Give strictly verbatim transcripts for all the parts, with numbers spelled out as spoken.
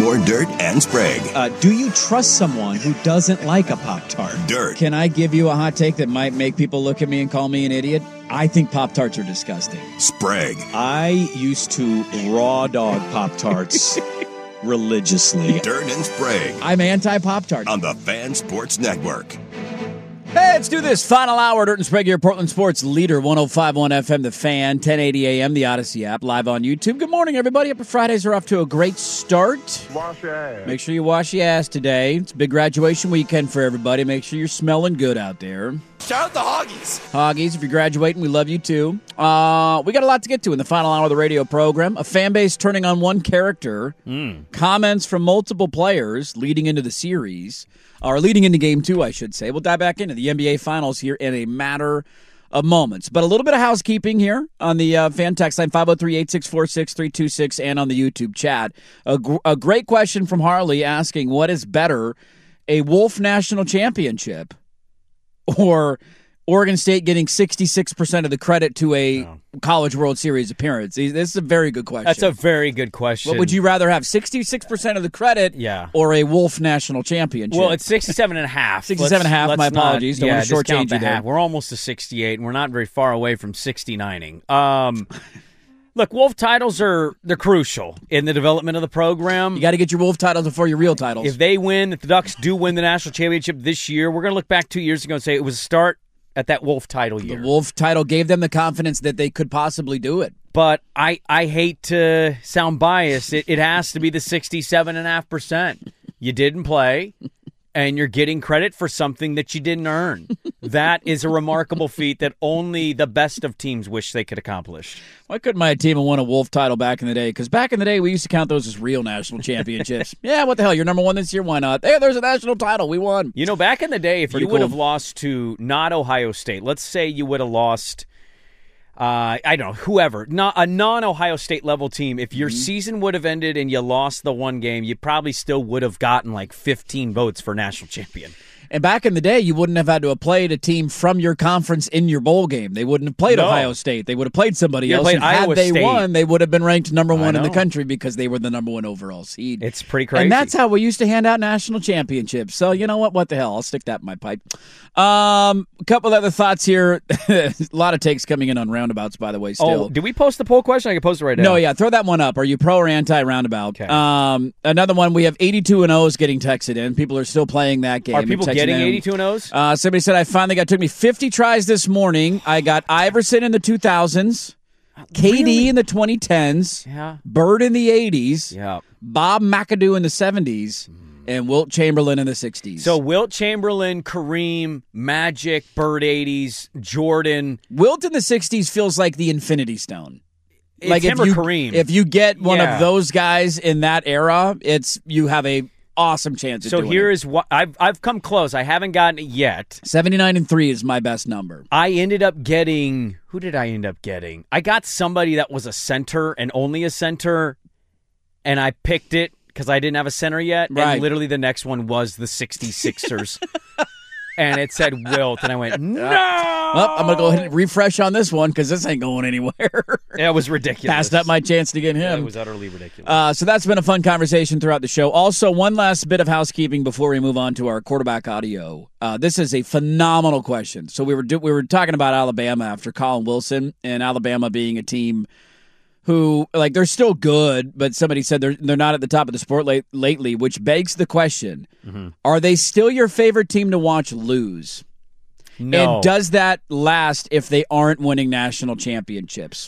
more Dirt and Sprague. Uh, do you trust someone who doesn't like a Pop-Tart? Dirt. Can I give you a hot take that might make people look at me and call me an idiot? I think Pop-Tarts are disgusting. Sprague. I used to raw dog Pop-Tarts religiously. Dirt and Sprague. I'm anti-Pop-Tart. On the Fan Sports Network. Hey, let's do this. Final hour, Dirt and Sprague here, Portland Sports Leader, one oh five point one F M, The Fan, ten eighty A M, the Odyssey app, live on YouTube. Good morning, everybody. Upper Fridays are off to a great start. Wash your ass. Make sure you wash your ass today. It's a big graduation weekend for everybody. Make sure you're smelling good out there. Shout out the Hoggies. Hoggies, if you're graduating, we love you too. Uh, we got a lot to get to in the final hour of the radio program. A fan base turning on one character. Mm. Comments from multiple players leading into the series. Or leading into game two, I should say. We'll dive back into the N B A Finals here in a matter of moments. But a little bit of housekeeping here on the uh, fan text line, five oh three, eight six four, six three two six, and on the YouTube chat. A, gr- a great question from Harley asking, what is better, a Wolf National Championship or Oregon State getting sixty-six percent of the credit to a no. College World Series appearance? This is a very good question. That's a very good question. What would you rather have, sixty-six percent of the credit yeah. or a Wolf National Championship? Well, it's sixty-seven and a half. sixty-seven and a half, let's my not, apologies. Don't yeah, want to shortchange you there. Half. We're almost to sixty-eight, and we're not very far away from sixty-nining. Um, look, Wolf titles are they're crucial in the development of the program. You got to get your Wolf titles before your real titles. If they win, if the Ducks do win the national championship this year, we're going to look back two years ago and say it was a start at that Wolf title year. The Wolf title gave them the confidence that they could possibly do it. But I, I hate to sound biased. It, it has to be the sixty-seven point five percent. You didn't play, and you're getting credit for something that you didn't earn. That is a remarkable feat that only the best of teams wish they could accomplish. Why couldn't my team have won a Wolf title back in the day? Because back in the day, we used to count those as real national championships. Yeah, what the hell? You're number one this year. Why not? Hey, there's a national title. We won. You know, back in the day, if Pretty you would cool. have lost to not Ohio State, let's say you would have lost, uh, I don't know, whoever, not a non-Ohio State level team, if your mm-hmm. season would have ended and you lost the one game, you probably still would have gotten like fifteen votes for national champion. And back in the day, you wouldn't have had to have played a team from your conference in your bowl game. They wouldn't have played no. Ohio State. They would have played somebody you else. Played and had Iowa they State. won, they would have been ranked number one I in the know. country because they were the number one overall seed. It's pretty crazy. And that's how we used to hand out national championships. So, you know what? What the hell? I'll stick that in my pipe. Um, a couple other thoughts here. A lot of takes coming in on roundabouts, by the way, still. Oh, did we post the poll question? I can post it right now. No, yeah. Throw that one up. Are you pro or anti-roundabout? Okay. Um, another one, we have eighty-two and ohs getting texted in. People are still playing that game. Are people getting eighty-two and ohs? Uh, somebody said, I finally got, it took me fifty tries this morning. I got Iverson in the two thousands, K D Really? in the twenty tens, Yeah. Bird in the eighties, Yeah. Bob McAdoo in the seventies, and Wilt Chamberlain in the sixties. So Wilt Chamberlain, Kareem, Magic, Bird eighties, Jordan. Wilt in the sixties feels like the Infinity Stone. It's like him if you, or Kareem. If you get one Yeah. of those guys in that era, it's you have a awesome chance of So doing here it. is what I've I've come close. I haven't gotten it yet. seventy-nine and three is my best number. I ended up getting who did I end up getting? I got somebody that was a center and only a center, and I picked it because I didn't have a center yet. Right. And literally the next one was the sixty-sixers. And it said Wilt, and I went, no! Well, I'm going to go ahead and refresh on this one because this ain't going anywhere. Yeah, it was ridiculous. Passed up my chance to get him. It was utterly ridiculous. Uh, so that's been a fun conversation throughout the show. Also, one last bit of housekeeping before we move on to our quarterback audio. Uh, this is a phenomenal question. So we were do- we were talking about Alabama after Colin Wilson, and Alabama being a team who, like, they're still good, but somebody said they're they're not at the top of the sport late, lately, which begs the question, mm-hmm. are they still your favorite team to watch lose? No. And does that last if they aren't winning national championships?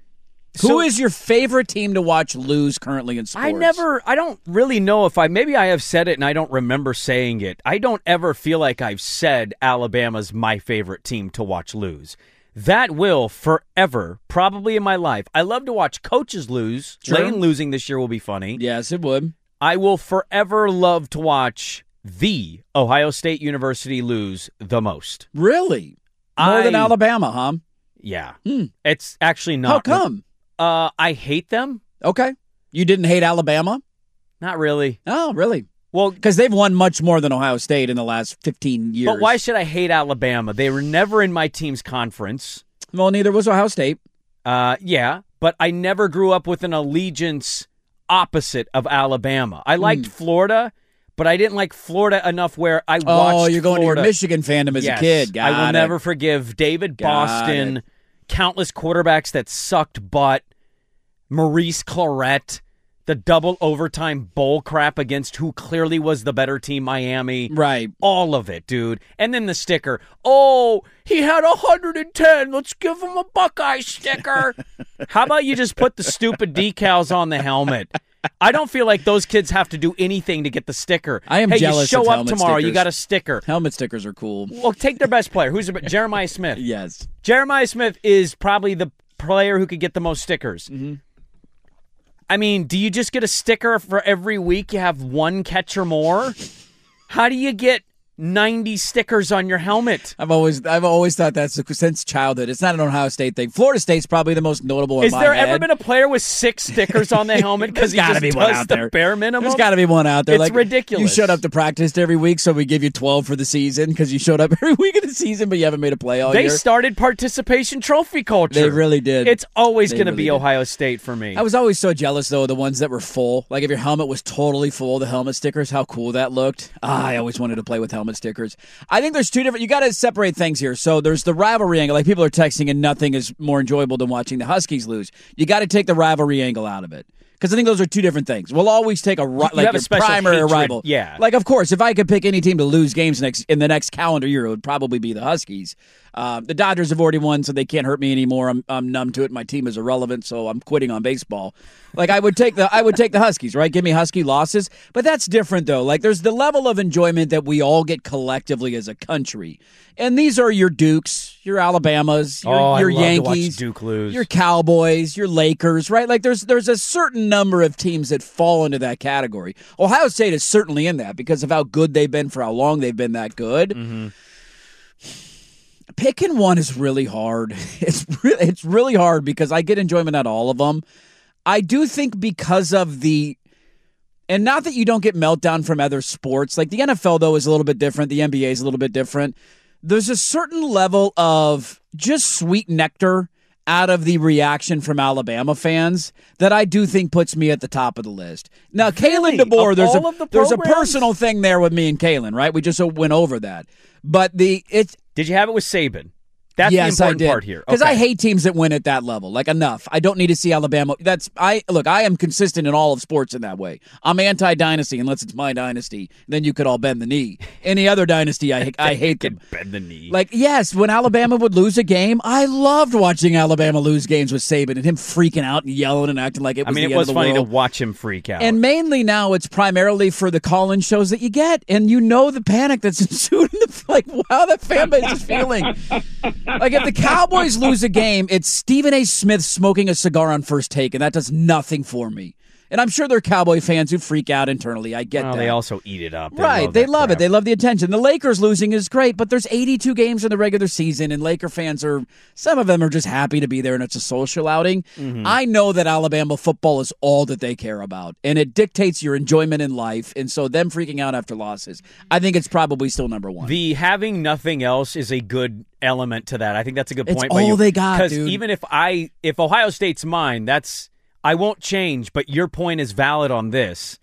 So, Who is your favorite team to watch lose currently in sports? I never, I don't really know if I, maybe I have said it and I don't remember saying it. I don't ever feel like I've said Alabama's my favorite team to watch lose. That will forever, probably in my life. I love to watch coaches lose. Sure. Lane losing this year will be funny. Yes, it would. I will forever love to watch the Ohio State University lose the most. Really? More I, than Alabama, huh? Yeah. Hmm. It's actually not. How come? Uh, I hate them. Okay. You didn't hate Alabama? Not really. Oh, really? Well, because they've won much more than Ohio State in the last fifteen years. But why should I hate Alabama? They were never in my team's conference. Well, neither was Ohio State. Uh, yeah, but I never grew up with an allegiance opposite of Alabama. I liked mm. Florida, but I didn't like Florida enough where I watched Oh, you're going Florida. to your Michigan fandom as yes. a kid. Got I will it. never forgive David Got Boston, it. countless quarterbacks that sucked butt, Maurice Clarett, the double overtime bull crap against who clearly was the better team, Miami. Right. All of it, dude. And then the sticker. Oh, he had one hundred ten. Let's give him a Buckeye sticker. How about you just put the stupid decals on the helmet? I don't feel like those kids have to do anything to get the sticker. I am hey, jealous you show of up helmet tomorrow, stickers. you got a sticker. Helmet stickers are cool. Well, take their best player. Who's the, Jeremiah Smith? Yes. Jeremiah Smith is probably the player who could get the most stickers. Mm-hmm. I mean, do you just get a sticker for every week you have one catch or more? How do you get ninety stickers on your helmet? I've always I've always thought that's since childhood. It's not an Ohio State thing. Florida State's probably the most notable in Is my there head. ever been a player with six stickers on the helmet because he gotta just be one does out the there. bare minimum? There's got to be one out there. It's like, ridiculous. You showed up to practice every week, so we give you twelve for the season because you showed up every week of the season, but you haven't made a play all They year. started participation trophy culture. They really did. It's always They going to really be did. Ohio State for me. I was always so jealous, though, of the ones that were full. Like, if your helmet was totally full, the helmet stickers, how cool that looked. Ah, I always wanted to play with helmet stickers. I think there's two different... You got to separate things here. So there's the rivalry angle. Like, people are texting, and nothing is more enjoyable than watching the Huskies lose. You got to take the rivalry angle out of it. Because I think those are two different things. We'll always take a ri- You like have a your special primary hatred, rival. yeah. Like, of course, if I could pick any team to lose games next in the next calendar year, it would probably be the Huskies. Uh, the Dodgers have already won, so they can't hurt me anymore. I'm I'm numb to it. My team is irrelevant, so I'm quitting on baseball. Like, I would take the I would take the Huskies, right? Give me Husky losses, but that's different though. Like, there's the level of enjoyment that we all get collectively as a country, and these are your Dukes, your Alabamas, your, oh, your I love Yankees, to watch Duke lose. your Cowboys, your Lakers, right? Like, there's there's a certain number of teams that fall into that category. Ohio State is certainly in that because of how good they've been for how long they've been that good. Mm-hmm. Picking one is really hard. It's really, it's really hard because I get enjoyment out of all of them. I do think because of the, and not that you don't get meltdown from other sports. Like the N F L, though, is a little bit different. The N B A is a little bit different. There's a certain level of just sweet nectar out of the reaction from Alabama fans that I do think puts me at the top of the list. Now, Really? Kalen DeBoer, Of there's all a of the there's a programs? personal thing there with me and Kalen, right? We just went over that. But the it's Did you have it with Saban? That's yes, the important I did. part here. Because Okay. I hate teams that win at that level. Like, enough. I don't need to see Alabama. That's I look. I am consistent in all of sports in that way. I'm anti-dynasty unless it's my dynasty. Then you could all bend the knee. Any other dynasty, I I hate them. Bend the knee. Like, yes, when Alabama would lose a game, I loved watching Alabama lose games with Saban and him freaking out and yelling and acting like it I was mean, the it was end of the funny world. to watch him freak out. And mainly now it's primarily for the call-in shows that you get, and you know the panic that's ensued. In the, like, wow, that fan base is feeling. Like, if the Cowboys lose a game, it's Stephen A. Smith smoking a cigar on First Take, and that does nothing for me. And I'm sure there are Cowboy fans who freak out internally. I get well, that. they also eat it up. They right, love they that love crap. it. They love the attention. The Lakers losing is great, but there's eighty-two games in the regular season, and Laker fans are, some of them are just happy to be there, and it's a social outing. Mm-hmm. I know that Alabama football is all that they care about, and it dictates your enjoyment in life, and so them freaking out after losses, I think it's probably still number one. The having nothing else is a good element to that. I think that's a good It's point by all you. they got, Because dude. even if I, if Ohio State's mine, that's, I won't change, but your point is valid on this.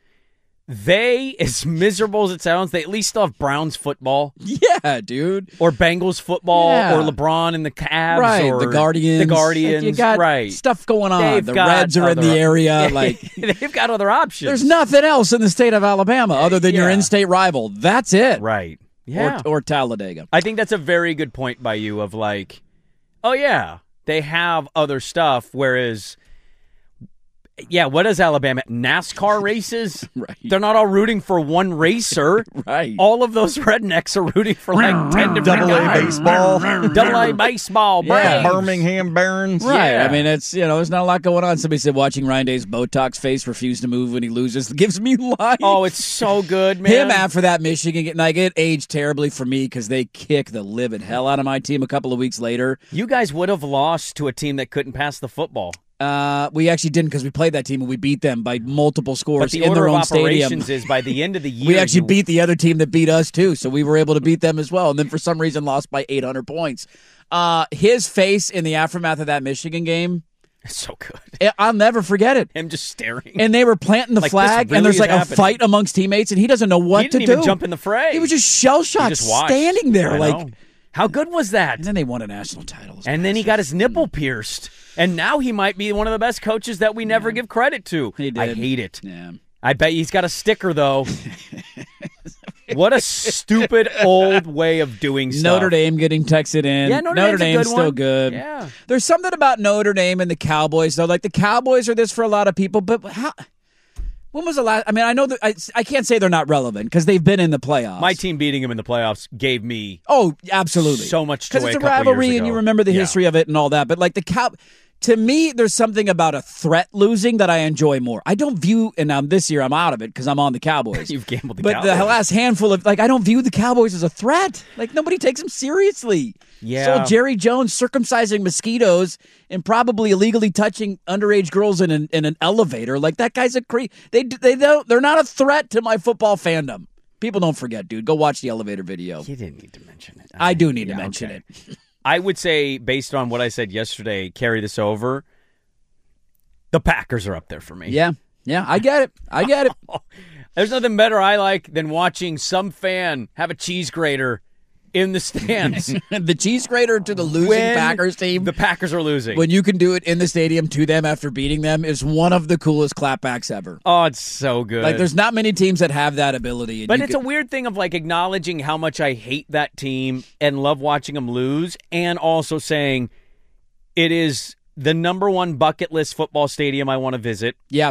They, as miserable as it sounds, they at least still have Browns football Yeah, dude. or Bengals football Yeah. or LeBron and the Cavs Right, or the Guardians. The Guardians, Like, you got right. stuff going on. They've the got Reds are in the other- area. Like, They've got other options. there's nothing else in the state of Alabama other than your Yeah. in-state rival. That's it. Right. Yeah. Or, or Talladega. I think that's a very good point by you of like, oh, yeah, they have other stuff, whereas, yeah, what is Alabama? NASCAR races? Right. They're not all rooting for one racer. Right. All of those rednecks are rooting for like ten different Double A guys. baseball. Double A baseball. Yeah. Braves. Birmingham Barons. Right. Yeah. I mean, it's, you know, there's not a lot going on. Somebody said watching Ryan Day's Botox face refuse to move when he loses gives me life. Oh, it's so good, man. Him after that Michigan game, like, it aged terribly for me because they kicked the living hell out of my team a couple of weeks later. You guys would have lost to a team that couldn't pass the football. Uh, we actually didn't because we played that team and we beat them by multiple But scores the in order their of own stadium. operations is by the end of the year, We actually you- beat the other team that beat us too, so we were able to beat them as well. And then for some reason lost by eight hundred points. Uh, his face in the aftermath of that Michigan game, It's so good. I- I'll never forget it. Him just staring. And they were planting the Like, this flag, really and there's is like happening. a fight amongst teammates, and he doesn't know what he didn't to even do. jump in the fray. He was just shell He shocked, just watched. standing there, I like. know. How good was that? And then they won a national title. And then he got his nipple pierced. And now he might be one of the best coaches that we never give credit to. He did. I hate it. Yeah. I bet he's got a sticker, though. What a stupid old way of doing stuff. Notre Dame getting texted in. Yeah, Notre Dame's a Dame's good still one. good. Yeah. There's something about Notre Dame and the Cowboys, though. Like, the Cowboys are this for a lot of people, but how... When was the last? I mean, I know that I, I can't say they're not relevant because they've been in the playoffs. My team beating him in the playoffs gave me Oh, absolutely. so much joy Because it's a a, couple years rivalry and ago. you remember the Yeah. history of it and all that. But like the Cow, to me, there's something about a threat losing that I enjoy more. I don't view, and um, this year I'm out of it because I'm on the Cowboys. You've gambled the but Cowboys. the last handful of, like, I don't view the Cowboys as a threat. Like, nobody takes them seriously. Yeah. So Jerry Jones circumcising mosquitoes and probably illegally touching underage girls in an, in an elevator. Like, that guy's a creep. They, they don't, they're not a threat to my football fandom. People don't forget, dude. Go watch the elevator video. You didn't need to mention it. I do need to Yeah, mention okay. it. I would say, based on what I said yesterday, carry this over. The Packers are up there for me. Yeah. Yeah, I get it. I get it. There's nothing better I like than watching some fan have a cheese grater in the stands. The cheese grater to the losing When Packers team. The Packers are losing. When you can do it in the stadium to them after beating them is one of the coolest clapbacks ever. oh, it's so good. Like, there's not many teams that have that ability. and But you it's could- a weird thing of like acknowledging how much I hate that team and love watching them lose, and also saying it is the number one bucket list football stadium I want to visit. yeah,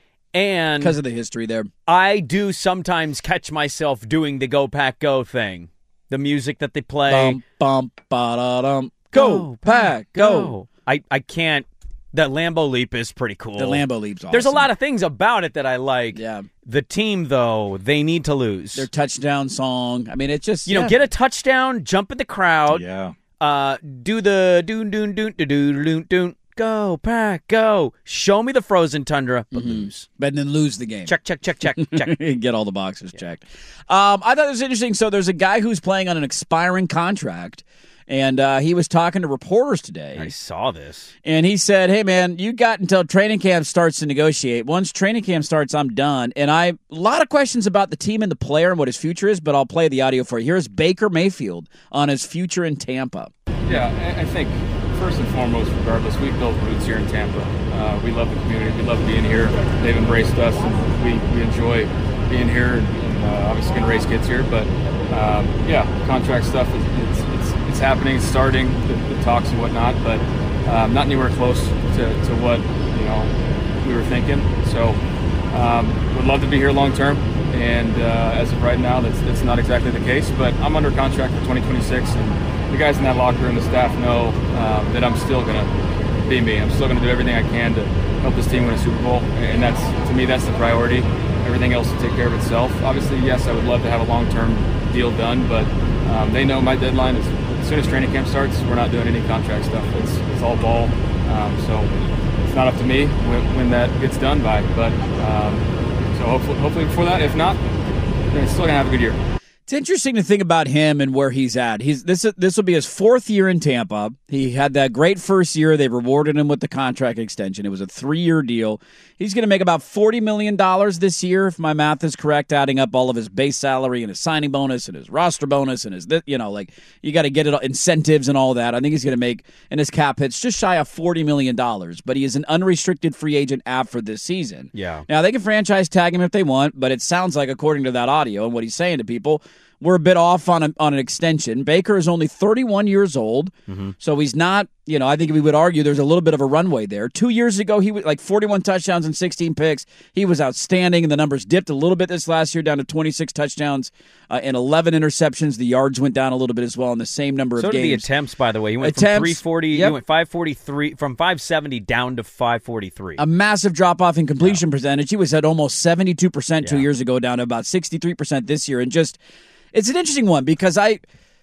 And because of the history there. I do sometimes catch myself doing the Go Pack Go thing. The music that they play. Bum, bum, ba-da-dum. Go, Pack, go. I, I can't. The Lambeau Leap is pretty cool. The Lambeau Leap's awesome. There's a lot of things about it that I like. Yeah. The team, though, they need to lose. Their touchdown song. I mean, it's just, you know, yeah. get a touchdown, jump in the crowd. Yeah. Uh, do the doon doon doon doon doon doon doon. Go Pack, go! Show me the frozen tundra, but lose. But then lose the game. Check, check, check, check, check. Get all the boxes checked. Um, I thought it was interesting. So there's a guy who's playing on an expiring contract, and uh, he was talking to reporters today. I saw this. And he said, hey, man, you got until training camp starts to negotiate. Once training camp starts, I'm done. And I, a lot of questions about the team and the player and what his future is, but I'll play the audio for you. Here's Baker Mayfield on his future in Tampa. Yeah, I I think first and foremost, regardless, we've built roots here in Tampa. Uh, we love the community. We love being here. They've embraced us, and we, we enjoy being here. And, and uh, obviously, going to raise kids here. But um, yeah, contract stuff is it's, it's, it's happening. It's starting the, the talks and whatnot, but um, not anywhere close to, to what you know we were thinking. So um, would love to be here long term. And uh, as of right now, that's that's not exactly the case. But I'm under contract for twenty twenty-six, and the guys in that locker room, the staff know um, that I'm still going to be me. I'm still going to do everything I can to help this team win a Super Bowl, and that's, to me, that's the priority. Everything else will take care of itself. Obviously, yes, I would love to have a long-term deal done, but um, they know my deadline is as soon as training camp starts, we're not doing any contract stuff. It's, it's all ball, um, so it's not up to me when, when that gets done by. But um, so hopefully, hopefully before that, if not, then it's still going to have a good year. It's interesting to think about him and where he's at. He's this this will be his fourth year in Tampa. He had that great first year. They rewarded him with the contract extension. It was a three-year deal. He's going to make about forty million dollars this year, if my math is correct, adding up all of his base salary and his signing bonus and his roster bonus and his, you know, like, you got to get it incentives and all that. I think he's going to make, and his cap hits just shy of forty million dollars, but he is an unrestricted free agent after this season. Yeah. Now, they can franchise tag him if they want, but it sounds like, according to that audio and what he's saying to people, we're a bit off on, a, on an extension. Baker is only thirty-one years old, Mm-hmm. so he's not, you know, I think we would argue there's a little bit of a runway there. Two years ago, he was like forty-one touchdowns and sixteen picks. He was outstanding, and the numbers dipped a little bit this last year, down to twenty-six touchdowns uh, and eleven interceptions. The yards went down a little bit as well in the same number So of did the games. attempts, by the way. He went Attempts, from three forty, yep. he went five forty-three, from five seventy down to five forty-three. A massive drop-off in completion percentage. He was at almost seventy-two percent two Yeah. years ago, down to about sixty-three percent this year. And just, it's an interesting one because I,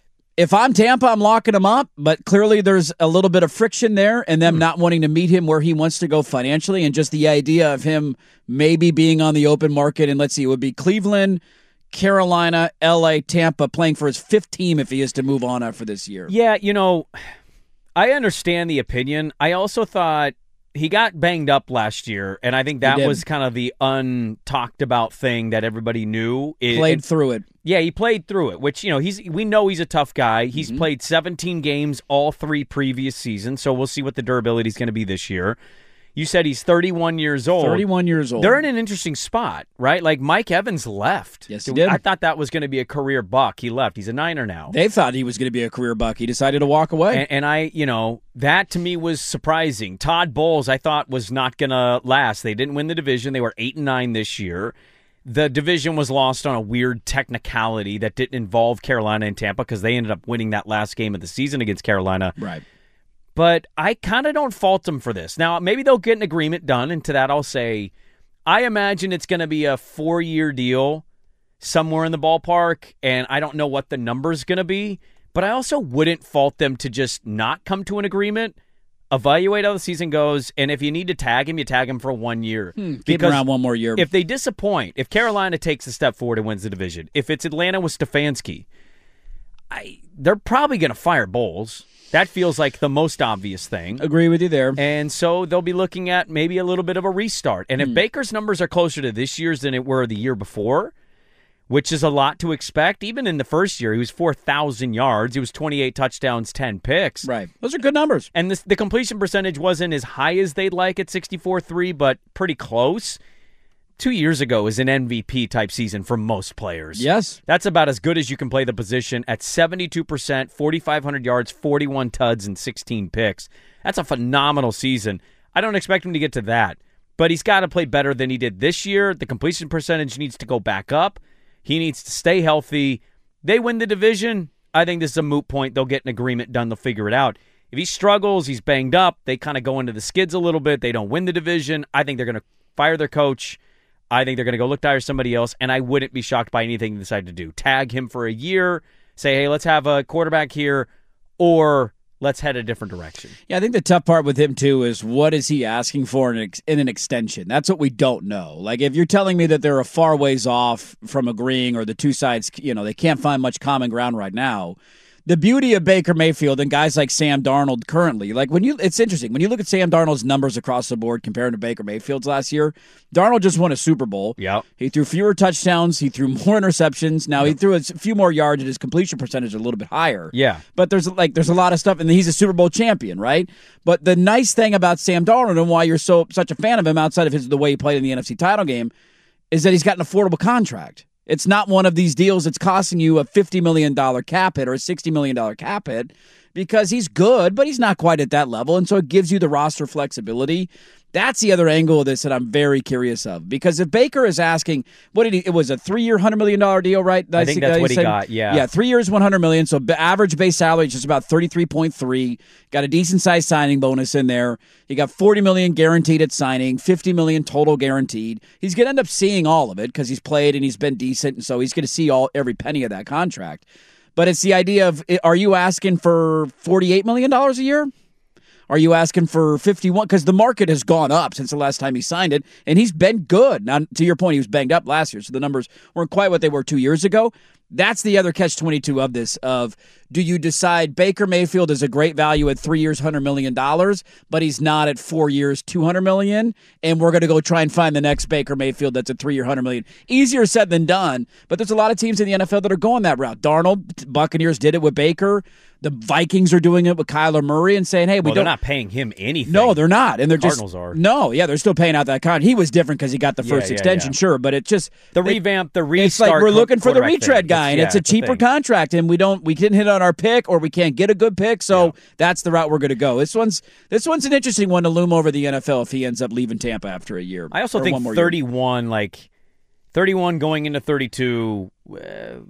if I'm Tampa, I'm locking him up, but clearly there's a little bit of friction there and them not wanting to meet him where he wants to go financially, and just the idea of him maybe being on the open market. And let's see, it would be Cleveland, Carolina, L A, Tampa, playing for his fifth team if he is to move on after this year. Yeah, you know, I understand the opinion. I also thought he got banged up last year, and I think that was kind of the untalked about thing that everybody knew. It, played it, through it. Yeah, he played through it, which, you know, he's we know he's a tough guy. He's mm-hmm. played seventeen games all three previous seasons, so we'll see what the durability is going to be this year. You said he's thirty-one years old. thirty-one years old. They're in an interesting spot, right? Like, Mike Evans left. Yes, he did. I thought that was going to be a career buck. He left. He's a Niner now. They thought he was going to be a career buck. He decided to walk away. And, and I, you know, that to me was surprising. Todd Bowles, I thought, was not going to last. They didn't win the division. They were eight and nine this year. The division was lost on a weird technicality that didn't involve Carolina and Tampa because they ended up winning that last game of the season against Carolina. Right. But I kind of don't fault them for this. Now, maybe they'll get an agreement done, and to that I'll say, I imagine it's going to be a four-year deal somewhere in the ballpark, and I don't know what the number's going to be, but I also wouldn't fault them to just not come to an agreement, evaluate how the season goes, and if you need to tag him, you tag him for one year. Hmm, keep him around one more year. If they disappoint, if Carolina takes a step forward and wins the division, if it's Atlanta with Stefanski, I, they're probably going to fire Bowles. That feels like the most obvious thing. Agree with you there. And so they'll be looking at maybe a little bit of a restart. And if mm. Baker's numbers are closer to this year's than it were the year before, which is a lot to expect, even in the first year, he was four thousand yards. He was twenty-eight touchdowns, ten picks. Right. Those are good numbers. And this, the completion percentage wasn't as high as they'd like at sixty-four three, but pretty close. Two years ago was an M V P-type season for most players. Yes. That's about as good as you can play the position at seventy-two percent, forty-five hundred yards, forty-one T U Ds, and sixteen picks. That's a phenomenal season. I don't expect him to get to that, but he's got to play better than he did this year. The completion percentage needs to go back up. He needs to stay healthy. They win the division. I think this is a moot point. They'll get an agreement done. They'll figure it out. If he struggles, he's banged up, they kind of go into the skids a little bit. They don't win the division. I think they're going to fire their coach. I think they're going to go look to hire somebody else, and I wouldn't be shocked by anything they decide to do. Tag him for a year, say, hey, let's have a quarterback here, or let's head a different direction. Yeah, I think the tough part with him, too, is what is he asking for in an, ex- in an extension? That's what we don't know. Like, if you're telling me that they're a far ways off from agreeing or the two sides, you know, they can't find much common ground right now, the beauty of Baker Mayfield and guys like Sam Darnold currently, like when you, it's interesting when you look at Sam Darnold's numbers across the board compared to Baker Mayfield's last year. Darnold just won a Super Bowl. Yep. He threw fewer touchdowns. He threw more interceptions. Now yep. he threw a few more yards, and his completion percentage is a little bit higher. Yeah. But there's like there's a lot of stuff, and he's a Super Bowl champion, right? But the nice thing about Sam Darnold and why you're so such a fan of him outside of his the way he played in the N F C title game is that he's got an affordable contract. It's not one of these deals that's costing you a fifty million dollars cap hit or a sixty million dollars cap hit because he's good, but he's not quite at that level, and so it gives you the roster flexibility. That's the other angle of this that I'm very curious of, because if Baker is asking, what did he? It was a three-year, one hundred million dollars deal, right? I think that's what he got. Yeah, yeah, three years, one hundred million dollars. So average base salary is just about thirty-three point three. Got a decent sized signing bonus in there. He got forty million dollars guaranteed at signing, fifty million dollars total guaranteed. He's going to end up seeing all of it because he's played and he's been decent, and so he's going to see all every penny of that contract. But it's the idea of, are you asking for forty-eight million dollars a year? Are you asking for fifty-one? Because the market has gone up since the last time he signed it, and he's been good. Now, to your point, he was banged up last year, so the numbers weren't quite what they were two years ago. That's the other catch twenty-two of this, of do you decide Baker Mayfield is a great value at three years, one hundred million dollars, but he's not at four years, two hundred million dollars, and we're going to go try and find the next Baker Mayfield that's at three-year, one hundred million dollars. Easier said than done, but there's a lot of teams in the N F L that are going that route. Darnold, Buccaneers did it with Baker. The Vikings are doing it with Kyler Murray and saying, hey, we well, don't. They're not paying him anything. No, they're not. And they're Cardinals just. are. No, yeah, they're still paying out that contract. He was different because he got the Yeah, first yeah, extension, yeah. sure, but it just. The it, revamp, the restart. It's like we're looking for the quarterback retread thing. guy, and yeah, it's a cheaper thing. contract, and we don't, we didn't hit on our pick, or we can't get a good pick, so Yeah. that's the route we're going to go. This one's this one's an interesting one to loom over the N F L if he ends up leaving Tampa after a year. I also or think one more thirty-one, year. like thirty-one going into thirty-two. Uh,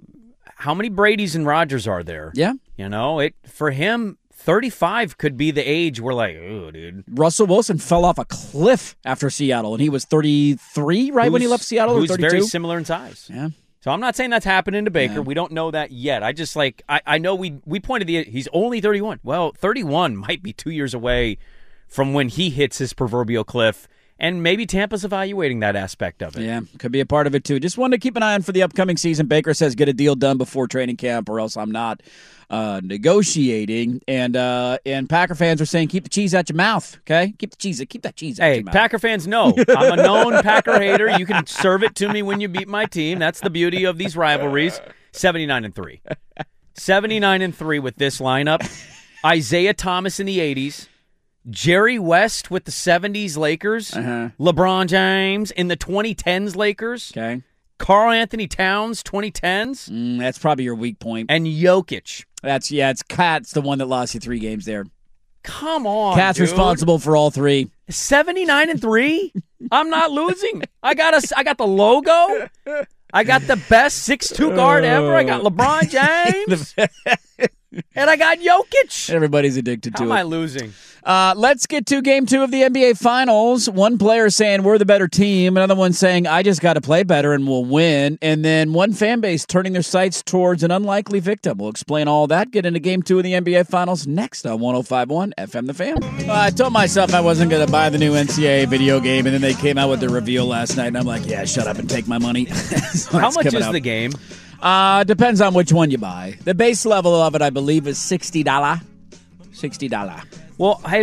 how many Bradys and Rodgers are there? Yeah, you know, it for him. thirty-five could be the age we're like, oh, dude. Russell Wilson fell off a cliff after Seattle, and he was thirty-three, right, who's, when he left Seattle, or who's thirty-two? very similar in size. Yeah. So I'm not saying that's happening to Baker. Yeah. We don't know that yet. I just like I, I know we we pointed the he's only thirty-one. Well, thirty-one might be two years away from when he hits his proverbial cliff, And maybe Tampa's evaluating that aspect of it. Yeah, could be a part of it, too. Just wanted to keep an eye on for the upcoming season. Baker says get a deal done before training camp or else I'm not uh, negotiating. And uh, and Packer fans are saying keep the cheese out your mouth, okay? Keep the cheese, keep that cheese out Hey, your mouth. Packer fans, no. I'm a known Packer hater. You can serve it to me when you beat my team. That's the beauty of these rivalries. seventy-nine and three. seventy-nine and three with this lineup. Isaiah Thomas in the eighties. Jerry West with the seventies Lakers. Uh-huh. LeBron James in the twenty tens Lakers. Okay. Karl Anthony Towns, twenty tens. Mm, that's probably your weak point. And Jokic. That's, yeah, it's Cat's the one that lost you three games there. Come on, Cat's dude. responsible for all three. seventy-nine and three? I'm not losing. I got a, I got the logo. I got the best six two guard ever. I got LeBron James. And I got Jokic. Everybody's addicted How to am it. I losing? Uh, let's get to game two of the N B A Finals. One player saying we're the better team. Another one saying I just got to play better and we'll win. And then one fan base turning their sights towards an unlikely victim. We'll explain all that. Get into game two of the N B A Finals next on one oh five point one F M The Fan. Uh, I told myself I wasn't going to buy the new N C double A video game, and then they came out with the reveal last night, and I'm like, yeah, shut up and take my money. So How it's much coming is out. the game? Uh, depends on which one you buy. The base level of it, I believe, is sixty dollars. sixty dollars. Well, I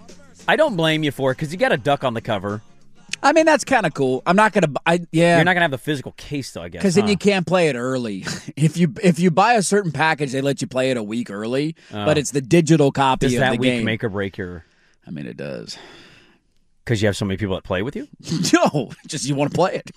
I don't blame you for it because you got a duck on the cover. I mean, that's kind of cool. I'm not going to I yeah. You're not going to have the physical case, though, I guess. Because huh? then you can't play it early. if you if you buy a certain package, they let you play it a week early, but it's the digital copy Does of that the week game. make or break your... I mean, it does. Because you have so many people that play with you? No, just you want to play it.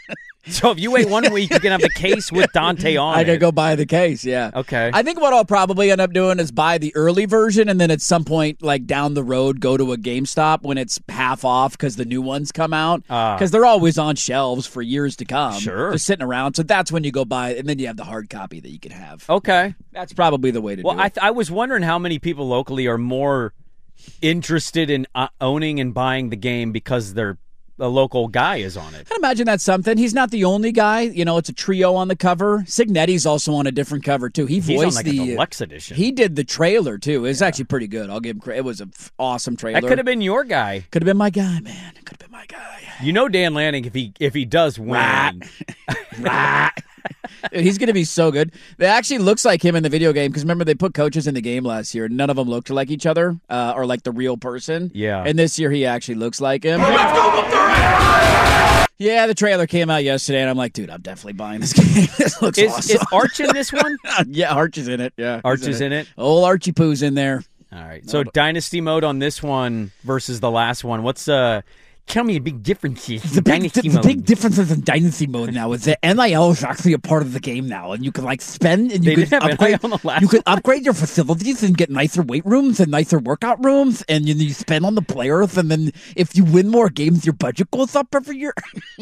So if you wait one week, you can have the case with Dante on I it. could go buy the case, yeah. Okay. I think what I'll probably end up doing is buy the early version and then at some point, like down the road, go to a GameStop when it's half off because the new ones come out. Because they're always on shelves for years to come. Sure. Just sitting around. So that's when you go buy it, and then you have the hard copy that you can have. Okay. That's probably the way to Well, do it. I, th- I was wondering how many people locally are more interested in uh, owning and buying the game because they're a local guy is on it. I imagine that's something. He's not the only guy. You know, it's a trio on the cover. Signetti's also on a different cover, too. He He's voiced on like the a deluxe edition. He did the trailer, too. It's actually pretty good. I'll give him credit. It was an f- awesome trailer. That could have been your guy. Could have been my guy, man. Could have been my guy. You know Dan Lanning, if he if he does win. Right. Right. Dude, he's going to be so good. It actually looks like him in the video game because remember they put coaches in the game last year. None of them looked like each other uh, or like the real person. Yeah. And this year he actually looks like him. Yeah, the trailer came out yesterday, and I'm like, dude, I'm definitely buying this game. This looks Is, awesome. is Arch in this one? Yeah, Arch is in it. Yeah, Arch he's is in it? Old Archie Poo's in there. All right. So dynasty mode on this one versus the last one. What's uh tell me a big difference here. The big, Dynasty the mode. big difference in Dynasty mode now is that N I L is actually a part of the game now, and you can like spend and you They can didn't have upgrade. N I L on the last you can one. upgrade your facilities and get nicer weight rooms and nicer workout rooms, and you, you spend on the players, and then if you win more games, your budget goes up every year.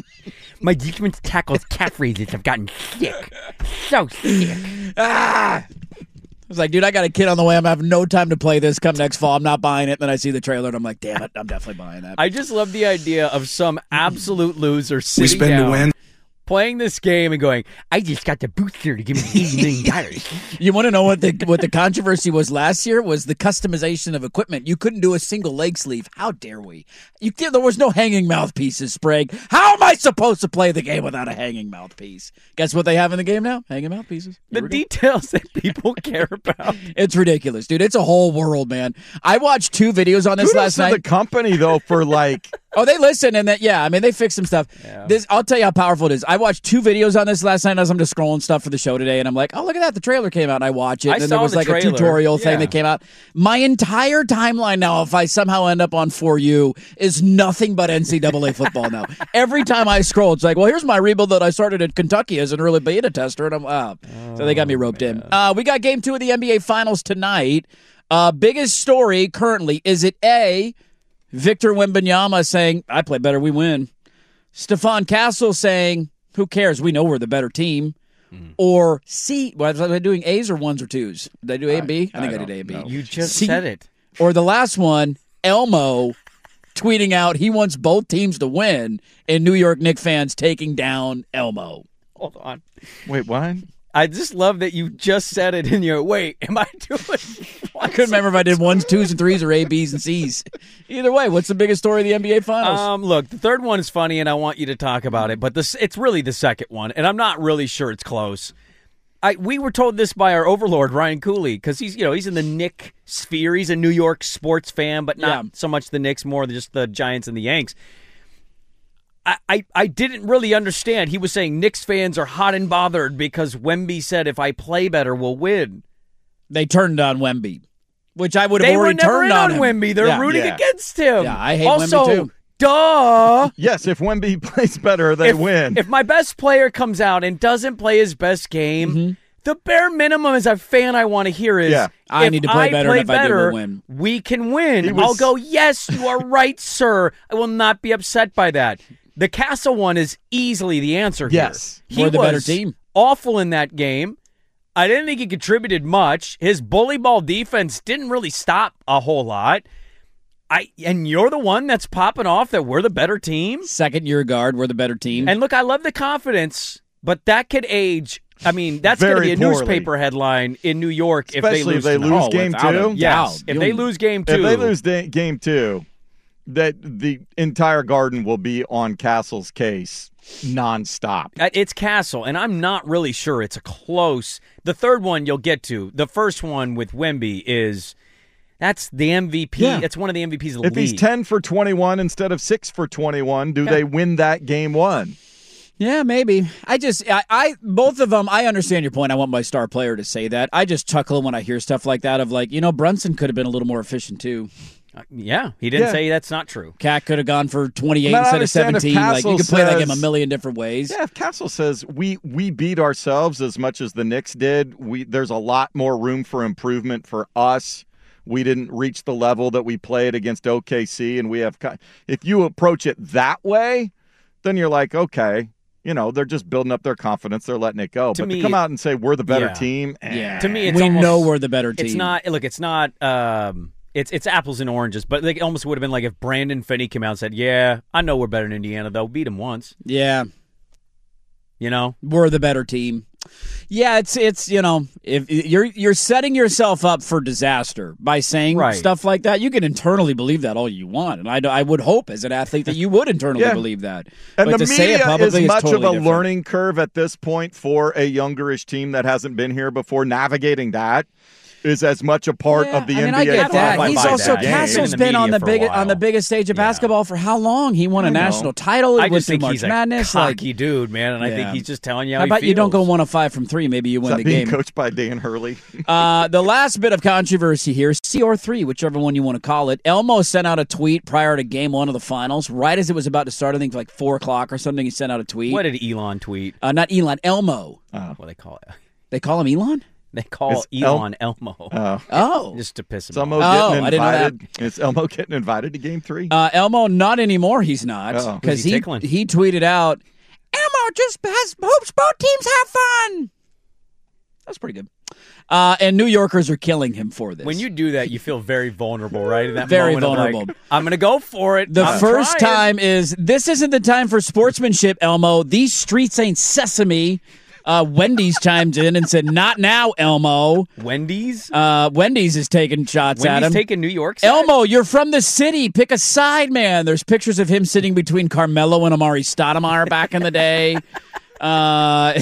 My defense tackles calf raises have gotten sick. So sick. ah! I was like, dude, I got a kid on the way. I'm having no time to play this. Come next fall, I'm not buying it. Then I see the trailer, and I'm like, damn it, I'm definitely buying that. I just love the idea of some absolute loser sitting We spend down, to win. playing this game and going, I just got the booster to give me eighty million dollars. You want to know what the what the controversy was last year? Was the customization of equipment. You couldn't do a single leg sleeve. How dare we? You there was no hanging mouthpieces, Sprague. How am I supposed to play the game without a hanging mouthpiece? Guess what they have in the game now? Hanging mouthpieces. Here The we go. details that people care about. It's ridiculous, dude. It's a whole world, man. I watched two videos on this Kudos last to night. the company though for like Oh, they listen and that yeah, I mean they fixed some stuff. This I'll tell you how powerful it is. I watched two videos on this last night as I'm just scrolling stuff for the show today, and I'm like, oh look at that, the trailer came out, and I watch it, I and then saw there was the like a trailer. tutorial thing Yeah. that came out. My entire timeline now, if I somehow end up on For You, is nothing but N C double A football now. Every time I scroll, it's like, well, here's my rebuild that I started at Kentucky as an early beta tester, and I'm wow. Oh, so they got me roped in. Uh, we got game two of the N B A Finals tonight. Uh, biggest story currently, is it A, Victor Wembanyama saying, I play better, we win. Stephon Castle saying, who cares? We know we're the better team. Mm. Or C, was I doing A's or ones or twos? Did I do A and B? I, I think I, I did A and B. know. You just C, said it. Or the last one, Elmo tweeting out he wants both teams to win, and New York Knicks fans taking down Elmo. Hold on. wait, what? I just love that you just said it in your, wait, am I doing I couldn't remember if I did ones, twos, and threes or A, Bs, and Cs. Either way, what's the biggest story of the N B A Finals? Um, look, the third one is funny, and I want you to talk about it, but this, it's really the second one, and I'm not really sure it's close. I We were told this by our overlord, Ryan Cooley, because he's, you know, he's in the Knicks sphere. He's a New York sports fan, but not Yeah. so much the Knicks, more than just the Giants and the Yanks. I, I, I didn't really understand. He was saying Knicks fans are hot and bothered because Wemby said, if I play better, we'll win. They turned on Wemby, which I would have They were already never turned in on, him. Wemby. They're Yeah. rooting Yeah. against him. Yeah, I hate also, Wemby too. Duh. Yes, if Wemby plays better, they if, win. If my best player comes out and doesn't play his best game, Mm-hmm. the bare minimum as a fan I want to hear is, Yeah. I if need to play I better, play and if I do, better, we'll win. we can win. He was- I'll go, yes, you are right, sir. I will not be upset by that. The Castle one is easily the answer here. Yes. He We're the was better team. awful in that game. I didn't think he contributed much. His bully ball defense didn't really stop a whole lot. I and you're the one that's popping off that we're the better team. Second year guard, we're the better team. And look, I love the confidence, but that could age. I mean, that's going to Very be a poorly. newsper headline in New York if they Especially lose if they tonight. lose Oh, game without a two. doubt. Yes, if You'll- they lose game two. If they lose da- game two, that the entire Garden will be on Castle's case nonstop. Uh, It's Castle, and I'm not really sure it's a close. The third one you'll get to. The first one with Wemby is that's the M V P. Yeah. It's one of the M V Ps of the If league. he's ten for twenty-one instead of six for twenty-one, do they win that game one? Yeah, maybe. I just, I, I, both of them, I understand your point. I want my star player to say that. I just chuckle when I hear stuff like that of like, you know, Brunson could have been a little more efficient too. Uh, yeah, he didn't Yeah. say that's not true. Cat could have gone for twenty-eight But I instead of understand if seventeen. Like, you Castle could play that game a says- million different ways. Yeah, if Castle says we we beat ourselves as much as the Knicks did, we there's a lot more room for improvement for us. We didn't reach the level that we played against O K C, and we have. If you approach it that way, then you're like, okay, you know, they're just building up their confidence. They're letting it go. To but me- to come out and say we're the better Yeah. team, eh. Yeah. To me, it's we almost- know we're the better team. It's not. Look, it's not. Um, it's it's apples and oranges, but like, it almost would have been like if Brandon Finney came out and said, "Yeah, I know we're better than Indiana, though. Beat them once." Yeah, You know. we're the better team. Yeah, it's it's you know, if you're you're setting yourself up for disaster by saying Right. stuff like that. You can internally believe that all you want, and I, I would hope as an athlete that you would internally Yeah. believe that. And but the to say it media publicly is much totally of a different. learning curve at this point for a youngerish team that hasn't been here before. Navigating that is as much a part Yeah, of the I mean, N B A. I get that. By- He's by also that. Yeah, Castle's he's been in been the on the media big for a on the while. biggest stage of Yeah. basketball for how long? He won a I know. national title. He I went just through think March he's a Madness. Like, cocky dude, man, and I think Yeah. he's just telling you how, how he about you don't go feels. one of five from three? Maybe you Is win that the being game. coached by Dan Hurley? Uh, the last bit of controversy here, C or three, whichever one you want to call it. Elmo sent out a tweet prior to game one of the finals, right as it was about to start. I think like four o'clock or something. He sent out a tweet. What did Elon tweet? Uh, not Elon, Elmo. What do they call it? They call him Elon? They call It's El- Elon Elmo. Oh. Oh. Just to piss him Is Elmo off. Oh, getting I didn't know that. invited? Is Elmo getting invited to game three? Uh, Elmo, not anymore. He's not. Uh-oh. Because Who's he he, tickling? he tweeted out, Elmo just has hopes both teams have fun. That's pretty good. Uh, and New Yorkers are killing him for this. When you do that, you feel very vulnerable, right? In that Very moment of, like, vulnerable. I'm going to go for it. The I'm first trying. time is, this isn't the time for sportsmanship, Elmo. These streets ain't sesame. Uh, Wendy's chimed in and said, not now, Elmo. Wendy's? Uh, Wendy's is taking shots at Wendy's him. taking New York side? Elmo, you're from the city. Pick a side, man. There's pictures of him sitting between Carmelo and Amari Stoudemire back in the day. Uh,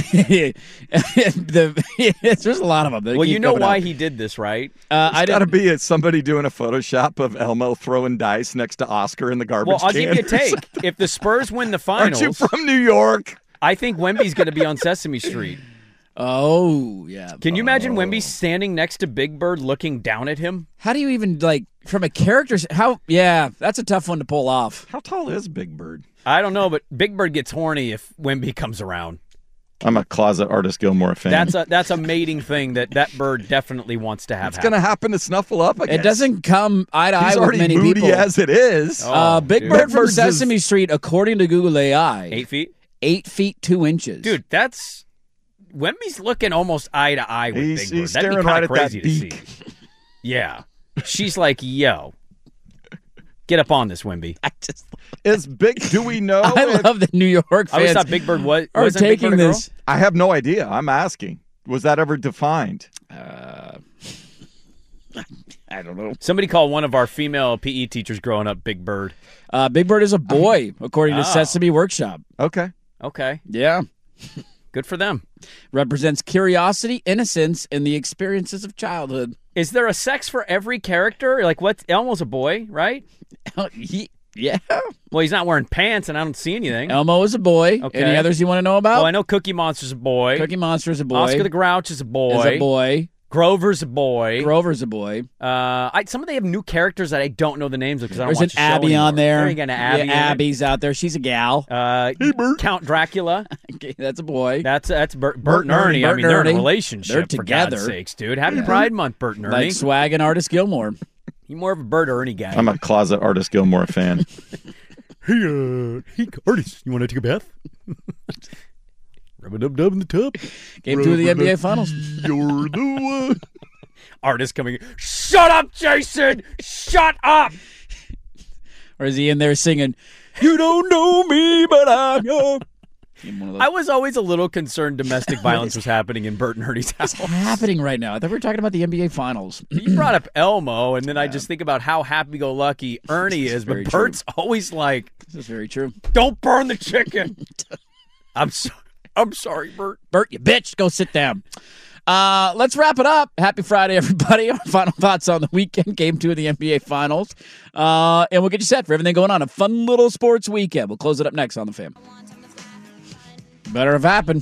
the, there's a lot of them. They Well, keep you know coming why out. he did this, right? Uh, I It's got to didn't. be it's somebody doing a Photoshop of Elmo throwing dice next to Oscar in the garbage Well, I'll can. give you a take. If the Spurs win the Aren't finals, you from New York? I think Wemby's going to be on Sesame Street. Oh, yeah. Can you imagine Wemby standing next to Big Bird looking down at him? How do you even, like, from a character, how, yeah, that's a tough one to pull off. How tall is Big Bird? I don't know, but Big Bird gets horny if Wemby comes around. I'm a closet Artist Gilmore fan. That's a that's a mating thing that that bird definitely wants to have it's happen. going to happen to Snuffle Up, I guess. It doesn't come eye to He's eye with already many moody people. as it is. Oh, uh, Big dude. Bird Big from Bird's Sesame is- Street, according to Google A I, Eight feet? eight feet two inches. Dude, that's Wemby's looking almost eye to eye with He's- Big Bird. he's That'd be staring kinda right at that crazy to beak. see. Yeah. She's like, yo, get up on this, Wemby. I just, Is Big, do we know? I if- love the New York I always fans thought Big Bird was are wasn't Big taking Bird a girl? this. I have no idea. I'm asking. Was that ever defined? Uh, I don't know. Somebody called one of our female P E teachers growing up Big Bird. Uh, Big Bird is a boy, according to Oh. Sesame Workshop. Okay. Okay, Yeah. good for them. Represents curiosity, innocence, and the experiences of childhood. Is there a sex for every character? Like, what? Elmo's a boy, right? He- yeah. Well, he's not wearing pants, and I don't see anything. Elmo is a boy. Okay. Any others you want to know about? Oh, I know Cookie Monster's a boy. Cookie Monster is a boy. Oscar the Grouch is a boy. is a boy. Grover's a boy. Grover's a boy. Uh, I, some of them have new characters that I don't know the names of because I don't There's watch an the show Abby anymore. on there. There you got an Abby. Yeah, in it. Abby's out there. She's a gal. Uh, Count Dracula. Okay, that's a boy. That's that's Bert, Bert, Bert and and Ernie. Ernie. I Bert mean, and they're in a Ernie. relationship. They're for together. God's sakes, dude. Happy Pride Month, Bert and Ernie. Like Swag and Artist Gilmore. You're more of a Bert Ernie guy. I'm a closet Artist Gilmore fan. Hey, uh, hey, artist, you want to take a bath? Rub a dub dub in the tub. Game two of the N B A Finals. You're the one. Artist coming in. Shut up, Jason! Shut up! Or is he in there singing, "You don't know me, but I'm young"? In one of those. I was always a little concerned domestic violence was happening in Bert and Ernie's house. What's happening right now? I thought we were talking about the N B A Finals. You brought up Elmo, and then I just think about how happy-go-lucky Ernie is, but very true. Bert's always like, This is very true. don't burn the chicken. I'm so, I'm sorry, Bert. Bert, you bitch, go sit down. Uh, let's wrap it up. Happy Friday, everybody. Our final thoughts on the weekend, game two of the N B A Finals. Uh, and we'll get you set for everything going on. A fun little sports weekend. We'll close it up next on The Fan. Better have happened.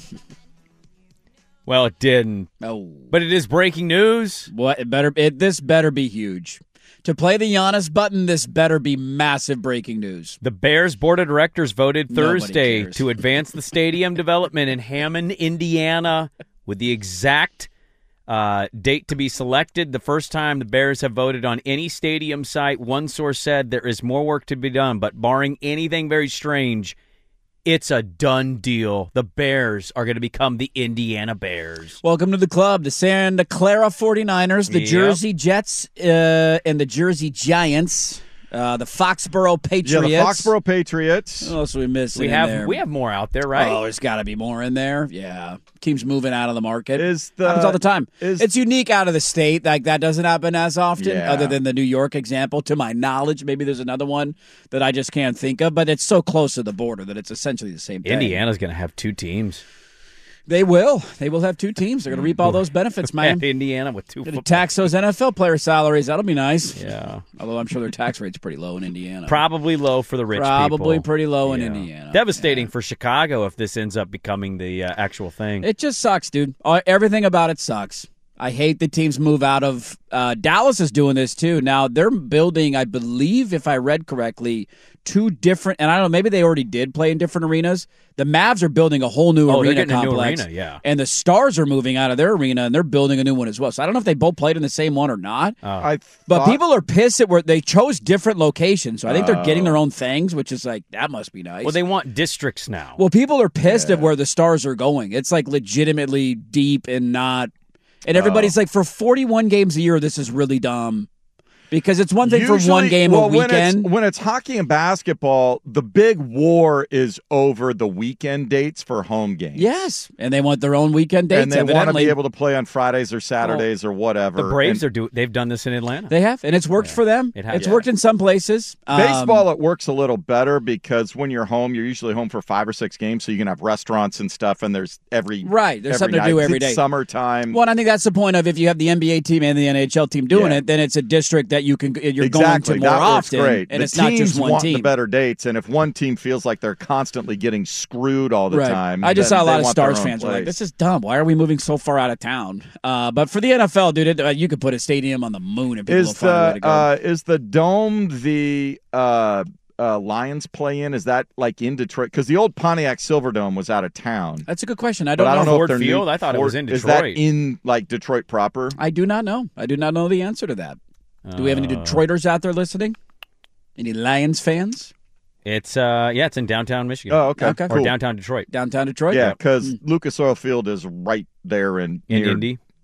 Well, it didn't, Oh, but it is breaking news. what? It better. It, this better be huge. To play the Giannis button, this better be massive breaking news. The Bears Board of Directors voted Nobody Thursday cares. to advance the stadium development in Hammond, Indiana, with the exact uh, date to be selected. The first time the Bears have voted on any stadium site, one source said there is more work to be done, but barring anything very strange, it's a done deal. The Bears are going to become the Indiana Bears. Welcome to the club. The Santa Clara forty-niners, the Yep. Jersey Jets, uh, and the Jersey Giants, uh, the Foxborough Patriots. Yeah, the Foxborough Patriots. What else are we missing? We in have there? we have more out there, right? Oh, there's got to be more in there. Yeah, teams moving out of the market. Is the happens all the time. is- It's unique out of the state. Like that doesn't happen as often, Yeah. other than the New York example. To my knowledge, maybe there's another one that I just can't think of. But it's so close to the border that it's essentially the same thing. Indiana's going to have two teams. They will. They will have two teams. They're going to reap all those benefits, man. At Indiana with two Going to football. tax those N F L player salaries. That'll be nice. Yeah. Although I'm sure their tax rate's pretty low in Indiana. Probably low for the rich Probably people. pretty low in Yeah. Indiana. Devastating for Chicago if this ends up becoming the uh, actual thing. It just sucks, dude. Uh, Everything about it sucks. I hate that teams move out of. Uh, Dallas is doing this too. Now they're building, I believe, if I read correctly, two different. And I don't know, maybe they already did play in different arenas. The Mavs are building a whole new Oh, they're arena getting a new complex, arena, yeah. and the Stars are moving out of their arena and they're building a new one as well. So I don't know if they both played in the same one or not. I But thought- people are pissed at where they chose different locations. So I think they're getting their own things, which is like that must be nice. Well, they want districts now. Well, people are pissed at where the Stars are going. It's like legitimately deep and not. And everybody's like, for forty-one games a year, this is really dumb. Because it's one thing for one Usually- game well, a when it's- weekend. When it's, hockey and basketball, the big war is over the weekend dates for home games. Yes, and they want their own weekend dates. and they want to evidently. be able to play on Fridays or Saturdays or whatever. the Braves And are do they've done this in Atlanta. They have, and it's worked for them. it has. It's Yeah. worked in some places. Um, Baseball, it works a little better because when you're home, you're usually home for five or six games, so you can have restaurants and stuff, and there's every Right, there's every something to night. do every It's day. Summertime. Well, and I think that's the point of if you have the N B A team and the N H L team doing Yeah. it, then it's a district that you can you're exactly. going to more that works often, great. and the it's not teams just one want team. the better dates, and if one team feels like they're constantly getting screwed all the Right. time, I just then saw a they lot of want their Stars own fans were like, place. "This is dumb. Why are we moving so far out of town?" Uh, but for the N F L, dude, it, uh, you could put a stadium on the moon and people will Is find a way to the go. uh, is the dome the uh, uh, Lions play in? Is that like in Detroit? Because the old Pontiac Silverdome was out of town. That's a good question. I But don't I know. don't know Ford if they're Field? new. I thought it was in Is that Detroit. in like Detroit proper? I do not know. I do not know the answer to that. Do we have Uh. any Detroiters out there listening? Any Lions fans? It's uh yeah, it's in downtown Michigan. Oh, okay, Okay. Or cool. downtown Detroit. Downtown Detroit? Yeah, because Lucas Oil Field is right there in In near, Indy.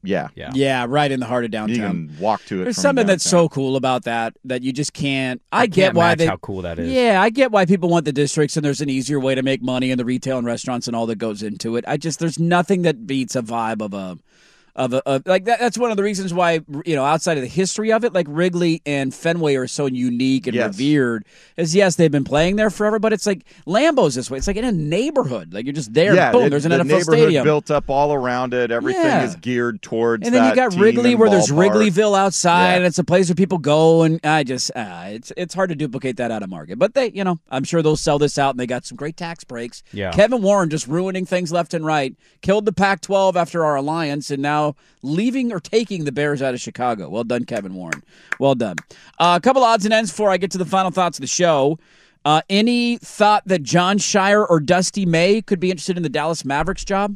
Yeah. Yeah. Yeah, right in the heart of You downtown. can walk to it. There's from something that's downtown. so cool about that that you just can't. I, I get can't why match they. how cool that is. Yeah, I get why people want the districts, and there's an easier way to make money in the retail and restaurants and all that goes into it. I just there's nothing that beats a vibe of a. Of a, of, like that, that's one of the reasons why, you know, outside of the history of it, like Wrigley and Fenway are so unique and Yes. revered. Is yes, they've been playing there forever, but it's like Lambeau's this way. It's like in a neighborhood. Like you're just there. Yeah, boom, it- there's an the N F L neighborhood stadium. built up all around it. Everything Yeah. is geared towards. And then you that got team Wrigley, and where there's ballpark. Wrigleyville outside, Yeah. and it's a place where people go. And I just, uh, it's it's hard to duplicate that out of market. But they, you know, I'm sure they'll sell this out, and they got some great tax breaks. Yeah. Kevin Warren just ruining things left and right. Killed the Pac twelve after our alliance, and now leaving or taking the Bears out of Chicago. Well done, Kevin Warren. Well done. Uh, a couple odds and ends before I get to the final thoughts of the show. Uh, any thought that John Shire or Dusty May could be interested in the Dallas Mavericks job?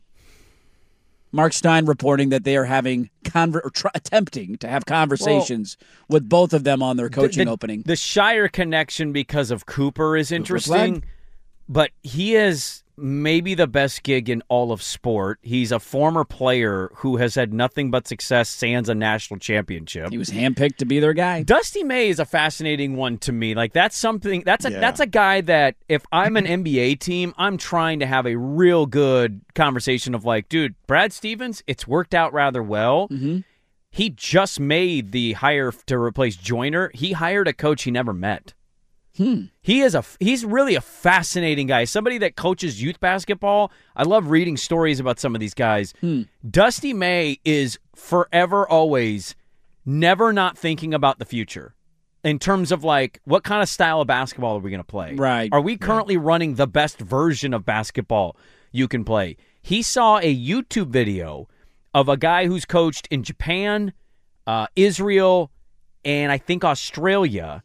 Mark Stein reporting that they are having conver- or try- attempting to have conversations with both of them on their coaching the, opening. The Shire connection because of Cooper is interesting, but he is maybe the best gig in all of sport. He's a former player who has had nothing but success sans a national championship. He was handpicked to be their guy. Dusty May is a fascinating one to me. Like that's something that's a Yeah. that's a guy that if I'm an N B A team, I'm trying to have a real good conversation of like, dude, Brad Stevens, it's worked out rather well. Mm-hmm. He just made the hire to replace Joyner. He hired a coach he never met. Hmm. He is a he's really a fascinating guy. Somebody that coaches youth basketball. I love reading stories about some of these guys. Hmm. Dusty May is forever always never not thinking about the future in terms of like what kind of style of basketball are we going to play? Right. Are we currently running the best version of basketball you can play? He saw a YouTube video of a guy who's coached in Japan, uh, Israel, and I think Australia.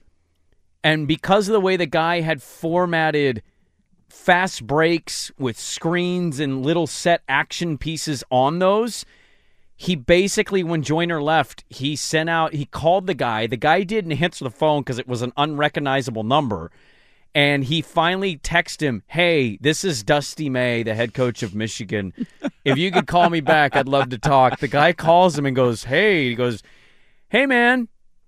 And because of the way the guy had formatted fast breaks with screens and little set action pieces on those, he basically, when Joyner left, he sent out, he called the guy. The guy didn't answer the phone because it was an unrecognizable number. And he finally texted him, hey, this is Dusty May, the head coach of Michigan. If you could call me back, I'd love to talk. The guy calls him and goes, hey, he goes, hey, man.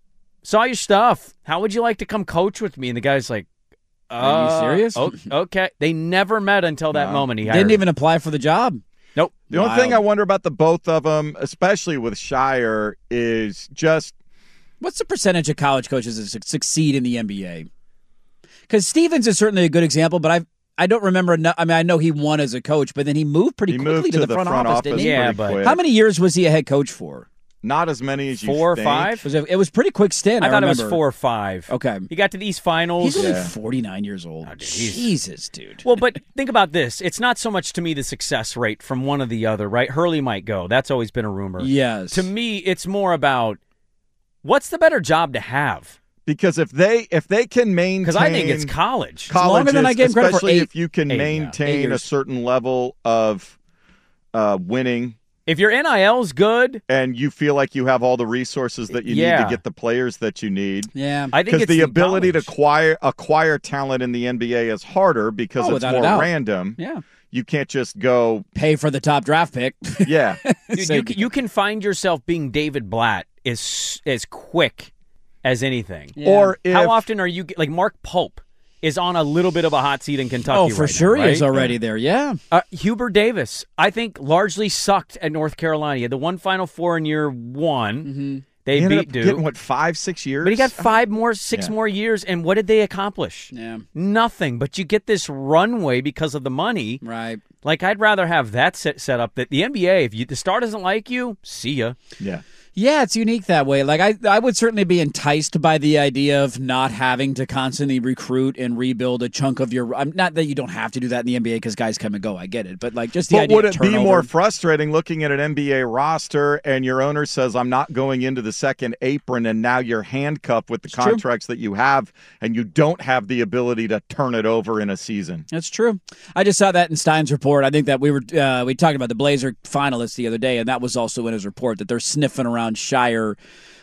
Saw your stuff. How would you like to come coach with me? And the guy's like, uh, Are you serious? Oh, okay. They never met until that No. moment. He hired Didn't him. even apply for the job. Nope. The only Wild. thing I wonder about the both of them, especially with Shire, is just What's the percentage of college coaches that su- succeed in the N B A? Because Stevens is certainly a good example, but I I don't remember. eno- I mean, I know he won as a coach, but then he moved pretty he quickly moved to, to the, front, office, didn't he? Yeah, pretty but- quick. How many years was he a head coach for? Not as many as you Four or think. five? Was it, it was a pretty quick stint. I, I thought it was remember. four or five. Okay. He got to the East Finals. He's only Yeah. forty-nine years old. Oh, dude, he's- Jesus, dude. Well, but think about this. It's not so much to me the success rate from one or the other, right? Hurley might go. That's always been a rumor. Yes. To me, it's more about what's the better job to have? Because if they if they can maintain, Because I think it's college. It's longer than I gave him credit for. especially Eight- if you can eight, yeah. Eight maintain a years. certain level of uh, winning, If your N I L's good, and you feel like you have all the resources that you need Yeah. to get the players that you need. Yeah. I think Because it's the ability college. to acquire acquire talent in the N B A is harder because Oh, it's without a more doubt. random. Yeah. You can't just go, Pay for the top draft pick. yeah. Dude, So- you, can, you can find yourself being David Blatt as as quick as anything. Yeah. Or if How often are you like Mark Pope is on a little bit of a hot seat in Kentucky? Oh, for right sure now, he is right? already there. Yeah. Uh, Huber Davis, I think, largely sucked at North Carolina. He had the one Final Four in year one. Mm-hmm. They he ended beat up Duke, getting what five, six years. but he got five more, six Yeah. more years. And what did they accomplish? Yeah. Nothing. But you get this runway because of the money. Right. Like I'd rather have that set set up. That the N B A, if you, the star doesn't like you, see ya. Yeah. Yeah, it's unique that way. Like I, I would certainly be enticed by the idea of not having to constantly recruit and rebuild a chunk of your. I'm not that you don't have to do that in the N B A because guys come and go. I get it, but like just the But idea. would of it be turnover. more frustrating looking at an N B A roster and your owner says, I'm not going into the second apron, and now you're handcuffed with the It's true. contracts that you have, and you don't have the ability to turn it over in a season? That's true. I just saw that in Stein's report. I think that we were uh, we talked about the Blazer finalists the other day, and that was also in his report that they're sniffing around Shire.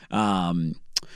Um,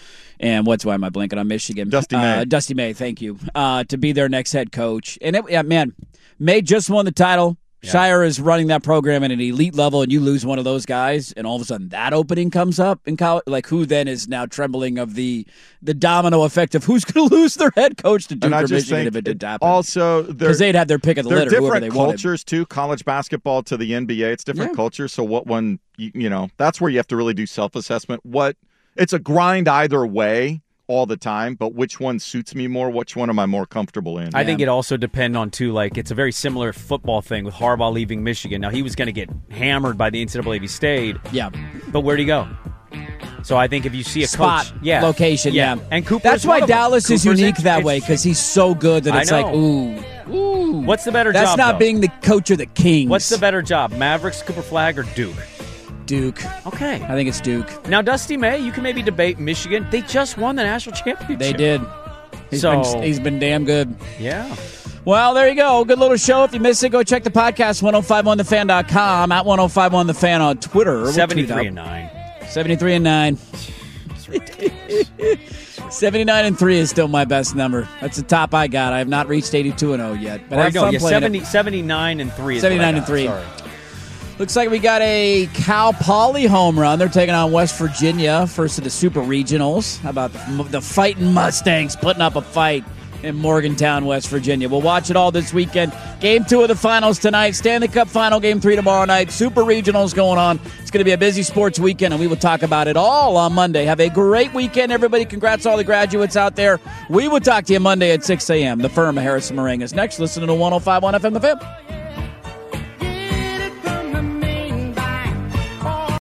and what's why am I blanking on Michigan? Dusty uh, May. Dusty May, thank you. Uh, to be their next head coach. And it, yeah, man, May just won the title. Yeah. Shire is running that program at an elite level, and you lose one of those guys, and all of a sudden that opening comes up in college. Like, who then is now trembling of the the domino effect of who's going to lose their head coach to Duke And I or just Michigan think if it did happen? also Because they'd have their pick of the They're litter, whoever different they wanted. cultures too. College basketball to the N B A, it's different Yeah. cultures. So what one, you, you know, that's where you have to really do self-assessment. What it's a grind either way all the time, but which one suits me more? Which one am I more comfortable in? I think it also depends on, too, like, it's a very similar football thing with Harbaugh leaving Michigan. Now, he was going to get hammered by the N C double A if he stayed. Yeah. But where'd he go? So I think if you see a Spot, coach, yeah, location, yeah. And Cooper. That's is one why of them. Dallas is Cooper's unique in- that way, because he's so good that I it's like, know. ooh, ooh. What's the better That's job? not though? being the coach of the Kings. What's the better job, Mavericks, Cooper Flag, or Duke? Duke. Okay. I think it's Duke. Now, Dusty May, you can maybe debate Michigan. They just won the national championship. They did. He's So- been, he's been damn good. Yeah. Well, there you go. Good little show. If you missed it, go check the podcast, ten fifty-one the fan dot com, at ten fifty-one the fan on Twitter. We'll tweet seventy-three out. and nine. seventy-three and nine. seventy-nine and three is still my best number. That's the top I got. I have not reached eighty-two and oh yet. But Or I have no, fun yeah, playing it. seventy, seventy-nine and three. Is seventy-nine what I and got. three. Sorry. Looks like we got a Cal Poly home run. They're taking on West Virginia, first of the Super Regionals. How about the, the Fighting Mustangs putting up a fight in Morgantown, West Virginia? We'll watch it all this weekend. Game two of the finals tonight. Stanley Cup final, game three tomorrow night. Super Regionals going on. It's going to be a busy sports weekend, and we will talk about it all on Monday. Have a great weekend, everybody. Congrats to all the graduates out there. We will talk to you Monday at six a.m. The Firm of Harrison Morangas. Next, listen to one oh five point one F M The Fan.